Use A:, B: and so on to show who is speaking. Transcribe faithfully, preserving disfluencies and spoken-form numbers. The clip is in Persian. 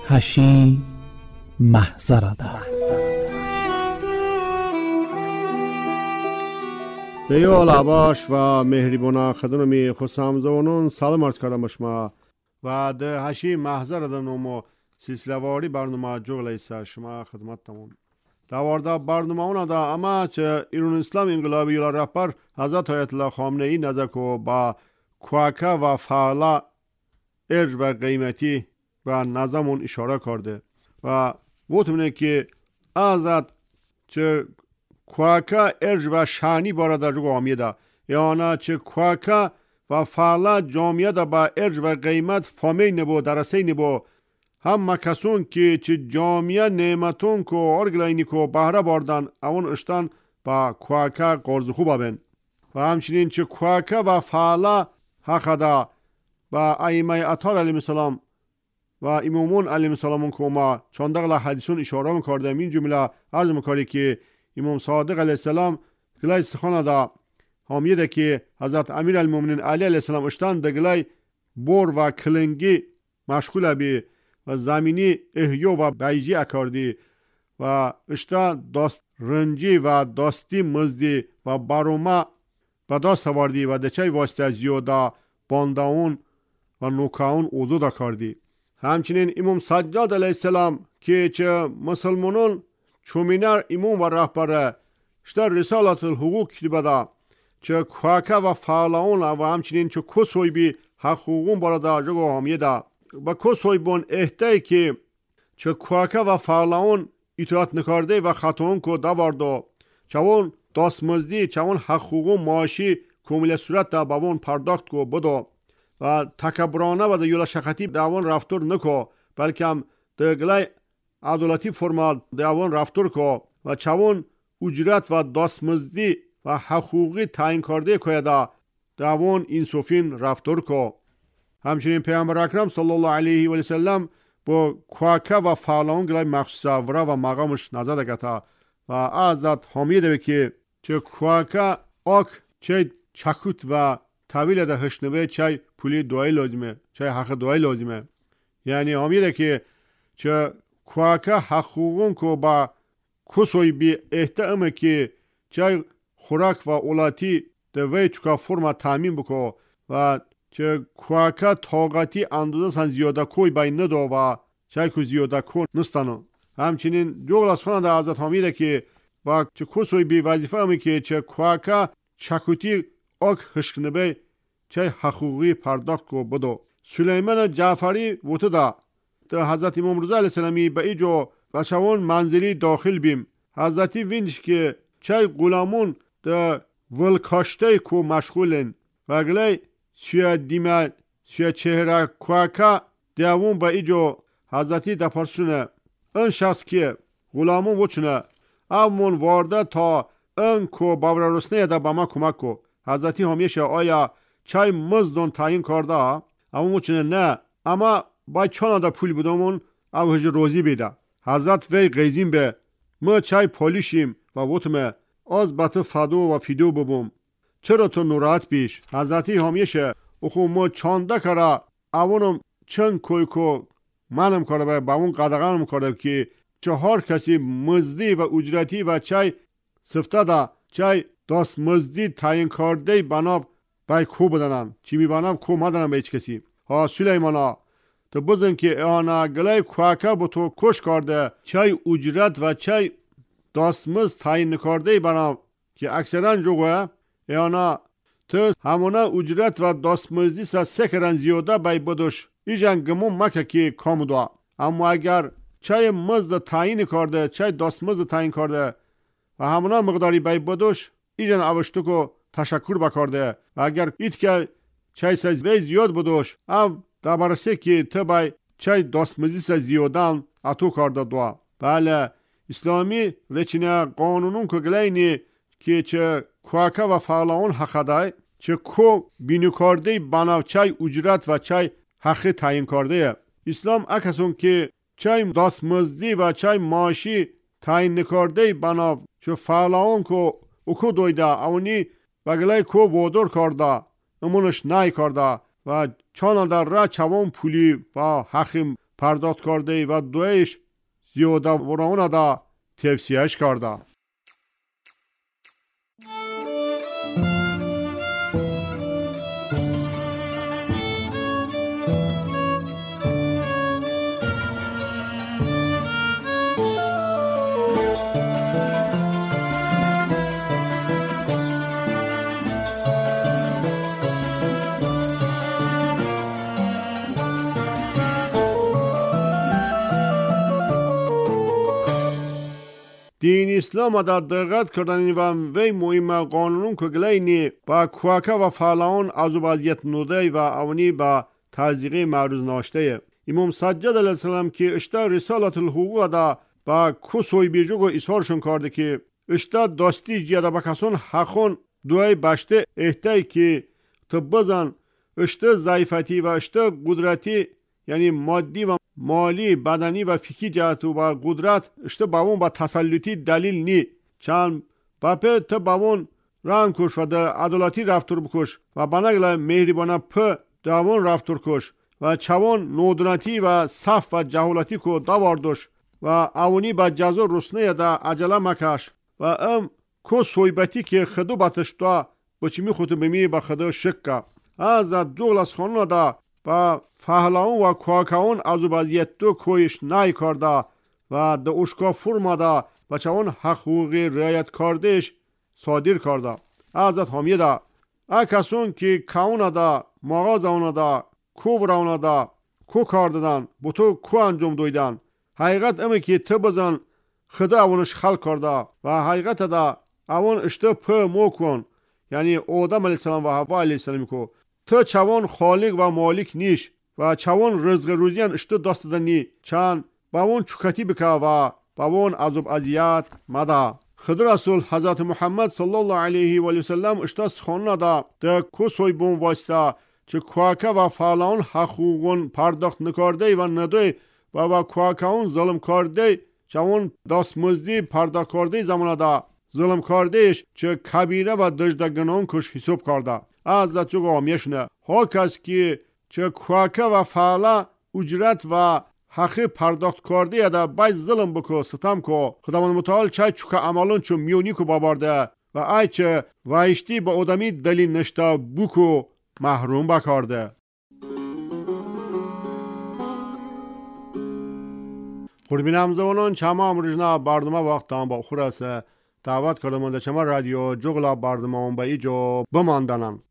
A: هشی محضرده.
B: دیال عباش و مهربانا خدمت خسامزونون سلام عرض کردم شما و ده هشی محضرده نمو سلسله واری برنامه جوگل ایسا شما خدمت تمام دوارده برنامه اونا دا اما چه ایران اسلام انقلابی یلا رهبر حضرت آیت الله خامنه ای نزدیکو با کواکه و فعلا ارج و قیمتی و نظمون اشاره کرده و گفتمونه که ازت چه کواکه ارج و شانی باره در جو آمیده یعنی چه کواکه و فعلا جامعه دا با ارج و قیمت فامی نبو درسته نبو هم کسون که چه جامعه نعمتون کو ارگلاینی کو بهره باردن اون اشتن با کواکه قرض خوب ببین و همچنین چه کواکه و فعلا حق دا با ائمه اطهار علیهم السلام و امامون علیهم السلام که ما چندقل حدیثون اشاره میکردیم این جمله عرض میکردی که امام صادق علیه السلام گلای سخن دا حامیده که حضرت امیر المومنین علی علیه السلام اشتن دگلای بور و کلنگی مشغول بی و زمینی احیو و بیجی اکردی و اشتا داست رنجی و داستی مزدی و باروما و داست سواردی و دچای واسطه زیودا بانداون و نوکاون اوزو دا کردی. همچنین امام سجاد علیه السلام که چه مسلمانون چومینر امام و رهبره اشتا رسالت الحقوق کتبه دا چه کواکه و فعلاون و همچنین چه کسوی بی حقوقون بارادا جگو همیه دا و کسوی بون احتای که چه کواکه و فعلاون اطاعت نکرده و خطاون که داواردو چون داست مزدی چون حقوقون معاشی کامل صورت دا باون پرداخت که بدو و تکبرانه و دا یولا شخطی داون رفتور نکو بلکه هم دگلای عدالتی فرمال داون رفتور که و چون اجرت و داست مزدی و حقوقی تعیین کرده که دا داون انصافین رفتور که همچنین پیامبر اکرم صلی الله علیه و سلم با کواکه و فعلاون گلای مخصوصه ورا و مقامش نزده گتا و ازت حامیده که چه کواکه آک چه چکوت و طویل ده هشنوه چه پولی دوای لازمه چه حق دوای لازمه یعنی حامیده که چه کواکه حقوقون که با کسوی بی احترامه که چه خوراک و اولاتی دوی چکا فرما تامین بکو و چه کواکه طاقتی اندازه سن زیاده کوی بین ندو و چه که زیاده کن نستانو همچنین جوگل از خانه ده حضرت حمیده که با چه کسوی بی وظیفه همه که چه کواکه چکوتی آک هشکنبه چه حقوقی پرداخت کو بدو سلیمان جعفری وطه ده ده حضرت امام رضا علیه السلامی به ایجو و چون منزلی داخل بیم حضرتی وینش که چه غلامون ده ولکاشته کو مشغولن و گلی سوی دیمه سوی چهره کواکه دیوون با ایجو حضرتی دپرسونه این شخص که غلامون وچونه امون وارده تا این کو باور رسنه ده با ما کمک کو حضرتی همیشه آیا چای مزدون تعیین کرده امون وچونه نه اما با چانا ده پول بدمون او هج روزی بیده حضرت وی غیزیم به ما چای پالیشیم و وطمه از بطه فدو و فیدو ببوم چرا تو نورات بیش حضرتی همیشه اخو ما چانده کرا اونم چند کوی کو معلوم کرده با اون قدغانم کرده که چهار کسی مزدی و اجرتی و چای سفته دا چای داست مزدی تعیین کرده بناب بای کو بدنن چی می بناب کو مدنن به هیچ کسی ها سلیمانا تو بزن که آنا گلای کواکه با تو کش کرده چای اجرت و چای داست مزد تعیین کرده بناب که اکثرا جوگه یانا تو همونه اجرت و دستمزدی سا سکرن زیاده بای بدوش ایجان گمون مکه که کام دوا اما اگر چای مزد تعیین کرده چای دستمزد تعیین کرده و همونه مقداری بای بدوش ایجان اوشتو که تشکر بکرده و اگر ایت که چای سا زیاد بدوش او دبرسه که تو بای چای دستمزدی سا زیادن اتو کرده دوا بله اسلامی رچنه قانونون که گلینی که چه کواکه و فعلاون حق دای چه کو بینو کرده بناو چای اجرت و چای حق تعیین کرده اسلام اکسون که چای داست مزدی و چای معاشی تعیین نکرده بناو چه فعلاون که اکو دویده اونی و گلای کو وادر کرده امونش نای کرده و چانا در را چوان پولی و حق پرداخت کرده و دویش زیاده ورانه دا تفسیرش کرده. دین اسلام در دقت کردن و وی مهم قانون که گلینی با کوکه و فعلان از وضعیت نوده و اونی با تزیقی معروض ناشته. امام سجاد علیه السلام که اشتا رسالت الحقوق دا با کسوی بیجوگ و اصحارشون کرده که اشتا داستی جیاده با کسون حقون دوی بشته احتای که تبزن اشتا ضعیفتی و اشتا قدرتی یعنی مادی و مالی بدنی و فکری جهت و قدرت اشته باون با تسلطی دلیل نی چند باپه تا باون رنگ کش و ده عدالتی رفتور بکش و بناگل مهربانه په دوان رفتور کش و چوان نودنتی و صف و جهالتی کو داواردش و اونی با جزا رسنه ده عجله مکش و ام کو سویبتی که خدو باتش دا بچمی خودو بمی با خدو شکا از جغل از خانون ده با فهلاون و کواکاون از وضعیت دو کویش نای کرده و ده اشکا فرماده و چون حقوقی رعایت کردهش صادر کرده. ازت همیه ده اکسون که کونه ده مغازونه ده کو ورونه ده کو کار دادن بوتو کو انجام دویدن حقیقت امی که تبزن خدا اونش خلق کرده و حقیقت ده اون اشته په مو کن یعنی آدم علیه السلام و حوا علیه السلام کو تو چوان خالق و مالک نیش و چوان رزق روزیان اشتو دست دنی چند با اون چکتی بکه و با اون عذاب اذیت مده. خضر رسول حضرت محمد صلی الله علیه و آله و سلم اشتا سخانه ده ده کسوی بون واسطه چه کواکه و فعلان حقوقون پرداخت نکرده و ندوی و با کواکهون ظلم کرده چوان دست مزدی پرداخت کرده زمانه ده ظلم کردهش چه کبیره و دجدگنان کش حساب کرده. از دچوگ آمیشنه ها کس که چه کواکه و فعلا اجرت و حقی پرداخت کرده یا دا باید ظلم بکو ستم کو خداوند متعال چه چوکه عملون چو میونی کو بابارده و ای چه وایشتی با آدمی دلیل نشته بکو محروم بکارده. قربینم زوانان چما امروزنا برنامه وقت هم با خورسه دعوت کردم ده چما رادیو جغلا برنامه با ایجا بماندنن.